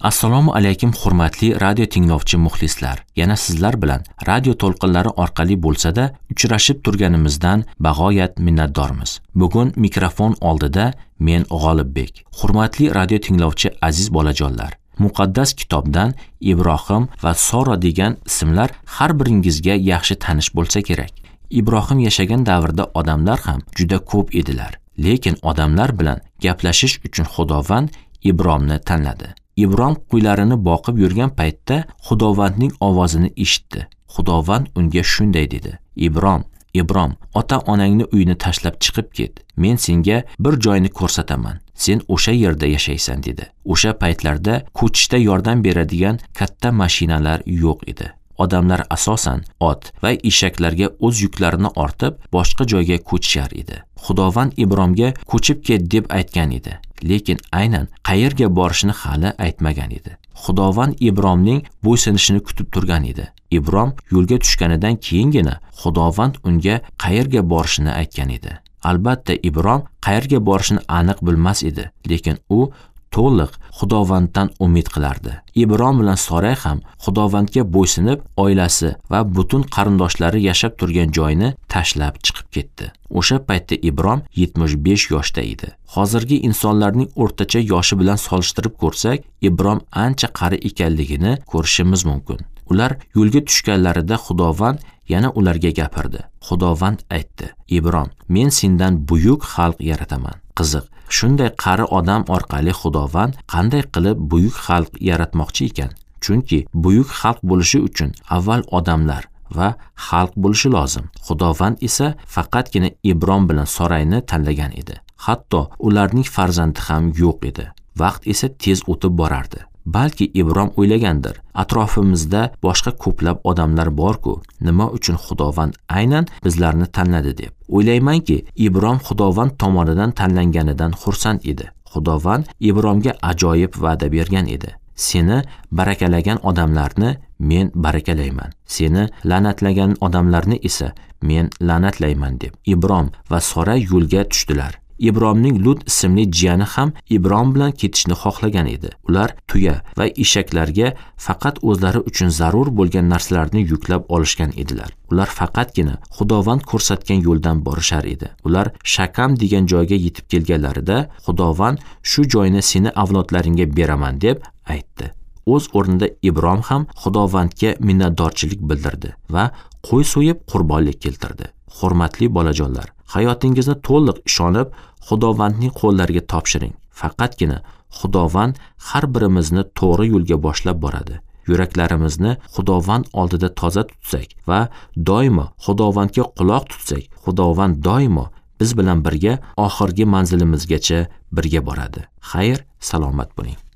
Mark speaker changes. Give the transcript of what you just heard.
Speaker 1: Assalomu alaykum hurmatli radio tinglovchi muxlislar. Yana sizlar bilan radio to'lqinlari orqali bo'lsa-da uchrashib turganimizdan bag'oyat minnatdormiz. Bugun mikrofon oldida men G'olibbek. Hurmatli radio tinglovchi aziz bolajonlar, muqaddas kitobdan Ibrohim va Sora degan ismlar har biringizga yaxshi tanish bo'lsa kerak. Ibrohim yashagan davrda odamlar ham juda ko'p edilar, lekin odamlar bilan gaplashish uchun Xudovand Ibromni tanladi. Ibrom qo'ylarini boqib yurgan paytda Xudovandning ovozini eshitdi. Xudovand unga shunday dedi: Ibrom, ota-onangni uyini tashlab chiqib ket. Men senga bir joyni ko'rsataman. Sen o'sha yerda yashaysan dedi. O'sha paytlarda ko'chishda yordam beradigan katta mashinalar yo'q edi. Odamlar asosan ot va eshaklarga o'z yuklarini ortib boshqa joyga ko'chishar edi. Xudovand Ibromga ko'chib ket deb aytgan edi, lekin aynan qayerga borishni hali aytmagan edi. Xudovand Ibromning bo'ysunishini kutib turgan edi. Ibrom yo'lga tushganidan keyingina Xudovand unga qayerga borishni aytgan edi. Albatta Ibrom qayerga borishni aniq bilmas edi, lekin u to'liq Xudovanddan umid qilardi. Ibrom bilan Sora ham Xudovandga bo'ysunib, oilasi va butun qarindoshlari yashab turgan joyni tashlab chiqib ketdi. O'sha paytda Ibrom 75 yoshda edi. Hozirgi insonlarning o'rtacha yoshi bilan solishtirib ko'rsak, Ibrom ancha qari ekanligini ko'rishimiz mumkin. Ular yo'lga tushganlarida Xudovand yana ularga gapirdi. Xudovand aytdi: Ibrom, men sendan buyuk xalq yarataman. Qiziq, shunday qari odam orqali Xudovand qanday qilib buyuk xalq yaratmoqchi ekan? Chunki buyuk xalq bo'lishi uchun avval odamlar va xalq bo'lishi lozim. Xudovand esa faqatgina Ibrom bilan Sorayni tanlagan edi. Hatto ularning farzandi ham yo'q edi. Vaqt esa tez o'tib borardi. Balki Ibrom o'ylagandir, atrofimizda boshqa ko'plab odamlar bor-ku, nima uchun Xudovand aynan bizlarni tanladi deb. O'ylaymanki, Ibrom Xudovand tomonidan tanlanganidan xursand edi. Xudovand Ibromga ajoyib va'da bergan edi. Seni barakalagan odamlarni men barakalayman, seni la'natlagan odamlarni esa men la'natlayman deb. Ibrom va Sora yo'lga tushdilar. Ibromning Lut ismli jiyani ham Ibrom bilan ketishni xohlagan edi. Ular tuya va eshaklarga faqat o'zlari uchun zarur bo'lgan narsalarni yuklab olishgan edilar. Ular faqatgina Xudovand ko'rsatgan yo'ldan borishar edi. Ular Shakam degan joyga yetib kelganlarida Xudovand shu joyni seni avlodlaringga beraman deb aytdi. O'z o'rnida Ibrom ham Xudovandga minnatdorchilik bildirdi va qo'y so'yib qurbonlik keltirdi. Hurmatli bolajonlar, hayotingizni to'liq ishonib Xudovandning qo'llariga topshiring. Faqatgina Xudovand har birimizni to'g'ri yo'lga boshlab boradi. Yuraklarimizni Xudovand oldida toza tutsak va doimo Xudovandga quloq tutsak, Xudovand doimo biz bilan birga oxirgi manzilimizgacha birga boradi. Xayr, salomat bo'ling.